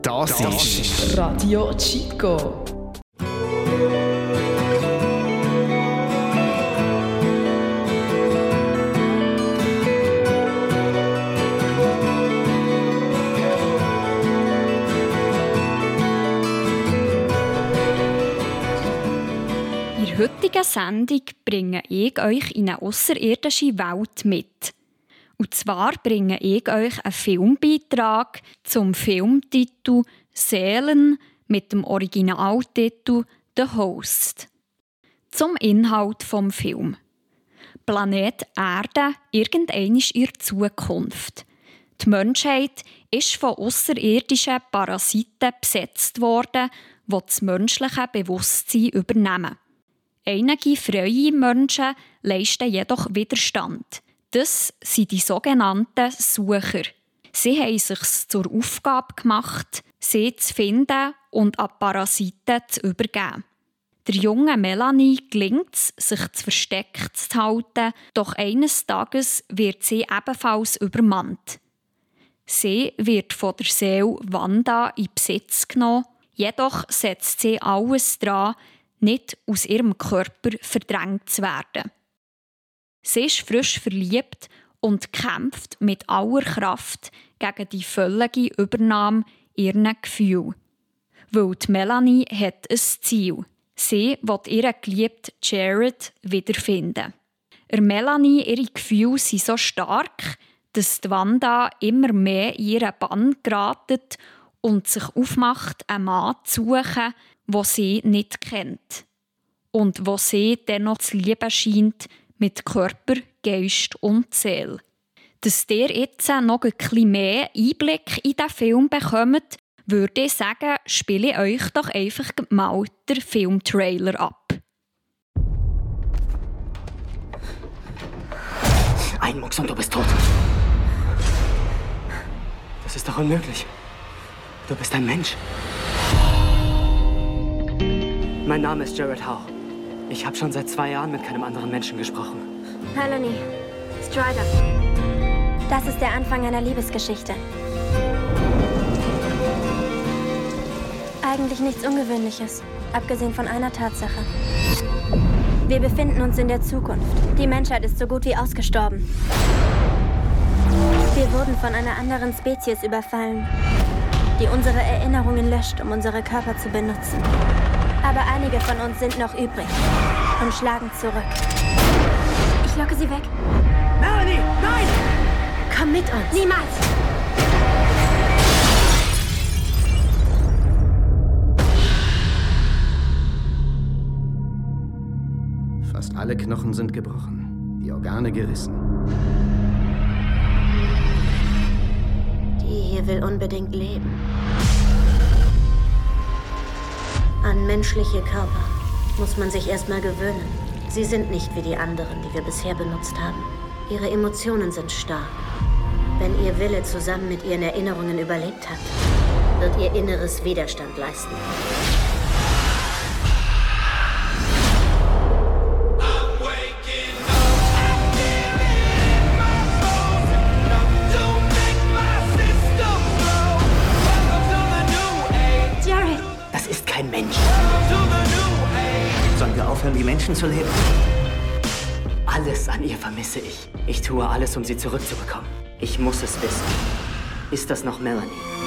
Das ist Radio Chico. In der heutigen Sendung bringe ich euch in eine außerirdische Welt mit. Und zwar bringe ich euch einen Filmbeitrag zum Filmtitel «Seelen» mit dem Originaltitel «The Host». Zum Inhalt des Films. Planet Erde irgendwann in der Zukunft. Die Menschheit ist von außerirdischen Parasiten besetzt worden, die das menschliche Bewusstsein übernehmen. Einige freie Menschen leisten jedoch Widerstand. Das sind die sogenannten Sucher. Sie haben es sich zur Aufgabe gemacht, sie zu finden und an Parasiten zu übergeben. Der jungen Melanie gelingt es, sich zu versteckt zu halten, doch eines Tages wird sie ebenfalls übermannt. Sie wird von der Seele Wanda in Besitz genommen, jedoch setzt sie alles daran, nicht aus ihrem Körper verdrängt zu werden. Sie ist frisch verliebt und kämpft mit aller Kraft gegen die völlige Übernahme ihrer Gefühle. Weil die Melanie hat ein Ziel. Sie will ihren geliebten Jared wiederfinden. Melanie, ihre Gefühle sind so stark, dass die Wanda immer mehr in ihren Bann geratet und sich aufmacht, einen Mann zu suchen, den sie nicht kennt. Und wo sie dennoch zu lieben scheint, mit Körper, Geist und Seele. Dass ihr jetzt noch ein bisschen mehr Einblick in diesen Film bekommt, würde ich sagen, spiele ich euch doch einfach mal den Filmtrailer ab. Ein Mucks und du bist tot. Das ist doch unmöglich. Du bist ein Mensch. Mein Name ist Jared Howe. Ich habe schon seit 2 Jahren mit keinem anderen Menschen gesprochen. Melanie, Strider. Das ist der Anfang einer Liebesgeschichte. Eigentlich nichts Ungewöhnliches, abgesehen von einer Tatsache. Wir befinden uns in der Zukunft. Die Menschheit ist so gut wie ausgestorben. Wir wurden von einer anderen Spezies überfallen, die unsere Erinnerungen löscht, um unsere Körper zu benutzen. Aber einige von uns sind noch übrig und schlagen zurück. Ich locke sie weg. Melanie, nein! Komm mit uns. Niemals! Fast alle Knochen sind gebrochen, die Organe gerissen. Die hier will unbedingt leben. An menschliche Körper muss man sich erstmal gewöhnen. Sie sind nicht wie die anderen, die wir bisher benutzt haben. Ihre Emotionen sind stark. Wenn ihr Wille zusammen mit ihren Erinnerungen überlebt hat, wird ihr Inneres Widerstand leisten. Das ist kein Mensch. Sollen wir aufhören, wie Menschen zu leben? Alles an ihr vermisse ich. Ich tue alles, um sie zurückzubekommen. Ich muss es wissen. Ist das noch Melanie?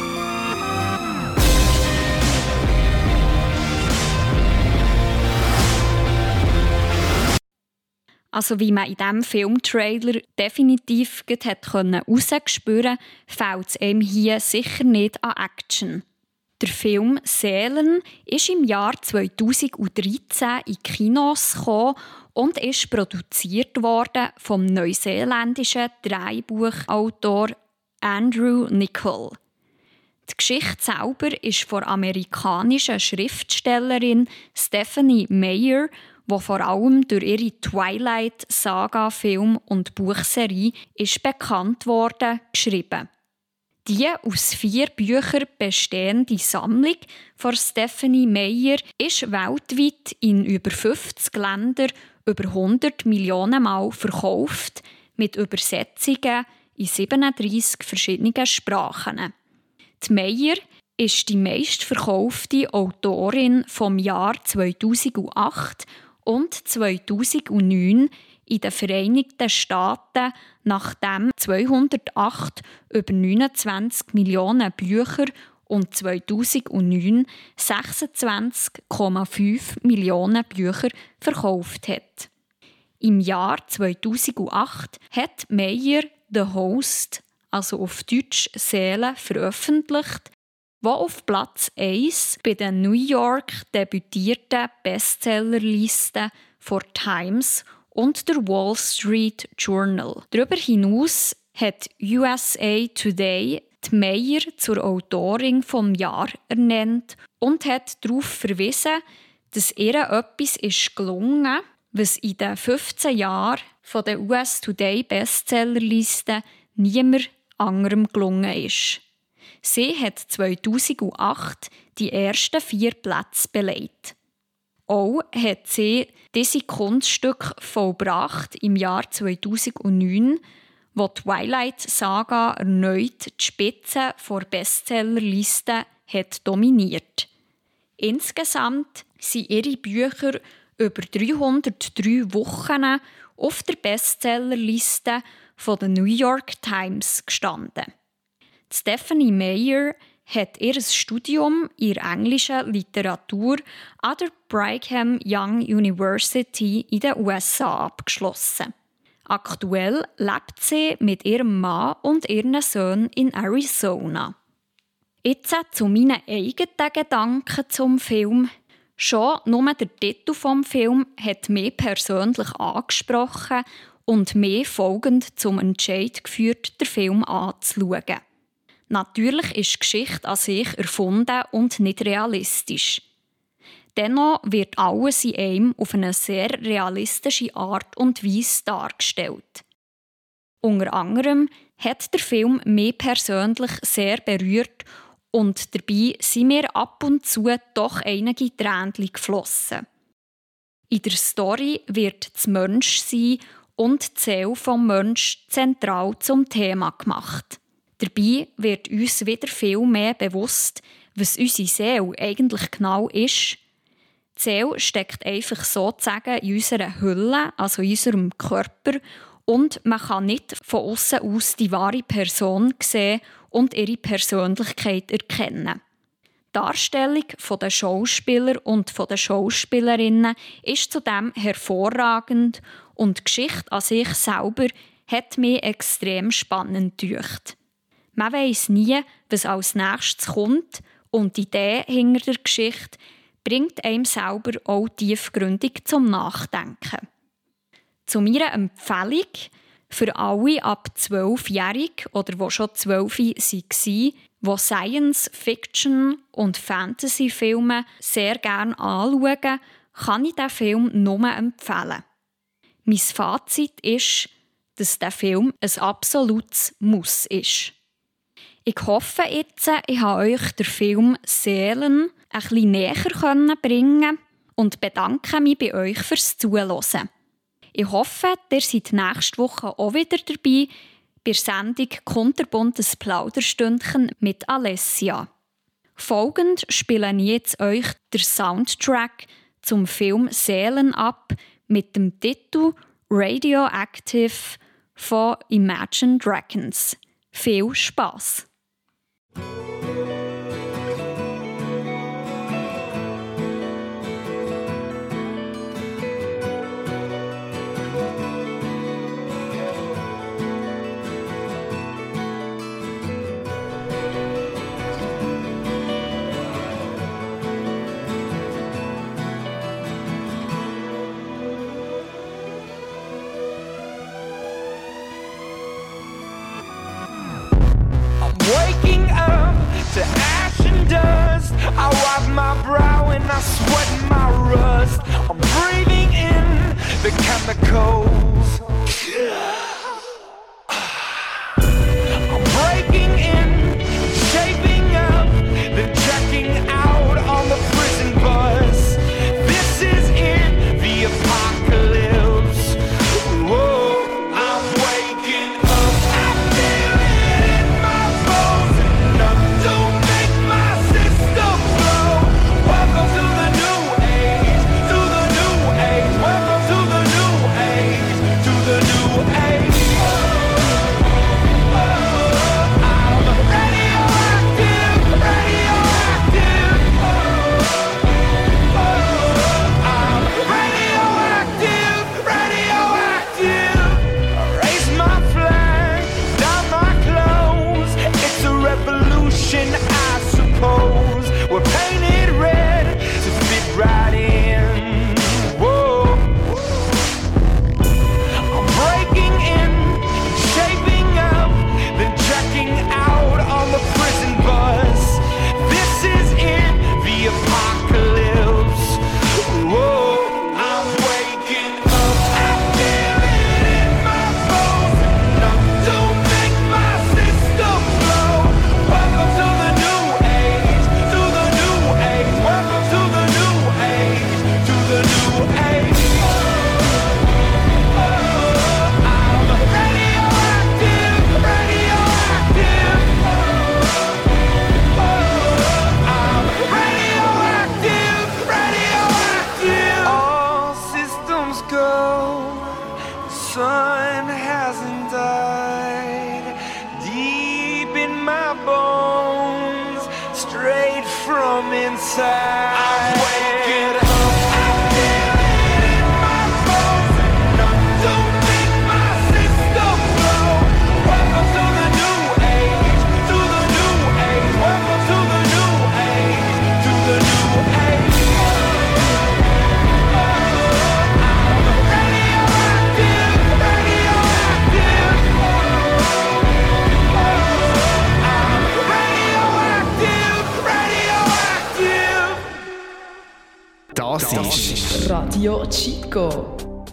Also wie man in diesem Filmtrailer definitiv herausspüren konnte, fehlt es einem hier sicher nicht an Action. Der Film «Seelen» ist im Jahr 2013 in Kinos gekommen und ist produziert worden vom neuseeländischen Drehbuchautor Andrew Niccol. Die Geschichte selber ist von der amerikanischen Schriftstellerin Stephenie Meyer, die vor allem durch ihre Twilight-Saga-Film- und Buchserie ist bekannt worden, geschrieben. Die aus 4 Büchern bestehende Sammlung von Stephenie Meyer ist weltweit in über 50 Ländern über 100 Millionen Mal verkauft, mit Übersetzungen in 37 verschiedenen Sprachen. Die Meyer ist die meistverkaufte Autorin vom Jahr 2008 und 2009 in den Vereinigten Staaten, nachdem 208 über 29 Millionen Bücher und 2009 26,5 Millionen Bücher verkauft hat. Im Jahr 2008 hat Meyer «The Host», also auf Deutsch «Seele», veröffentlicht, die auf Platz 1 bei den New York debütierten Bestsellerlisten von Times und der Wall Street Journal. Darüber hinaus hat USA Today die Meyer zur Autorin vom Jahr ernannt und hat darauf verwiesen, dass ihr etwas ist gelungen, was in den 15 Jahren von der US Today Bestsellerliste niemand anderem gelungen ist. Sie hat 2008 die ersten 4 Plätze belegt. Auch hat sie diese Kunststück vollbracht im Jahr 2009, wo die Twilight-Saga erneut die Spitze der Bestsellerliste hat dominiert. Insgesamt sind ihre Bücher über 303 Wochen auf der Bestsellerliste von der New York Times gestanden. Stephenie Meyer hat ihr Studium in englischer Literatur an der Brigham Young University in den USA abgeschlossen. Aktuell lebt sie mit ihrem Mann und ihren Söhnen in Arizona. Jetzt zu meinen eigenen Gedanken zum Film. Schon nur der Titel des Films hat mich persönlich angesprochen und mich folgend zum Entscheid geführt, den Film anzuschauen. Natürlich ist die Geschichte an sich erfunden und nicht realistisch. Dennoch wird alles in einem auf eine sehr realistische Art und Weise dargestellt. Unter anderem hat der Film mich persönlich sehr berührt und dabei sind mir ab und zu doch einige Tränen geflossen. In der Story wird das Menschsein und die Seele des Menschen zentral zum Thema gemacht. Dabei wird uns wieder viel mehr bewusst, was unsere Seele eigentlich genau ist. Die Seele steckt einfach sozusagen in unserer Hülle, also in unserem Körper, und man kann nicht von außen aus die wahre Person sehen und ihre Persönlichkeit erkennen. Die Darstellung der Schauspieler und der Schauspielerinnen ist zudem hervorragend und die Geschichte an sich selber hat mich extrem spannend gedacht. Man weiss nie, was als nächstes kommt und die Idee hinter der Geschichte bringt einem selber auch tiefgründig zum Nachdenken. Zu meiner Empfehlung für alle ab 12-jährig oder die schon 12 waren, die Science-Fiction- und Fantasy-Filme sehr gerne anschauen, kann ich diesen Film nur empfehlen. Mein Fazit ist, dass dieser Film ein absolutes Muss ist. Ich hoffe jetzt, ich habe euch den Film «Seelen» ein bisschen näher bringen und bedanke mich bei euch fürs Zuhören. Ich hoffe, ihr seid nächste Woche auch wieder dabei bei der Sendung «Kunterbuntes Plauderstündchen» mit Alessia. Folgend spiele ich jetzt euch den Soundtrack zum Film «Seelen» ab mit dem Titel «Radioactive» von Imagine Dragons. Viel Spass! Waking up to ash and dust, I wipe my brow and I sweat my rust. I'm breathing in the chemicals. I'm breaking in, shaping up, then checking out on the prison bus. This is it, the apocalypse. Whoa, I'm waking up. I feel it in my bones, enough to make my fade from inside. I'm waking up. Das ist Radio Chico.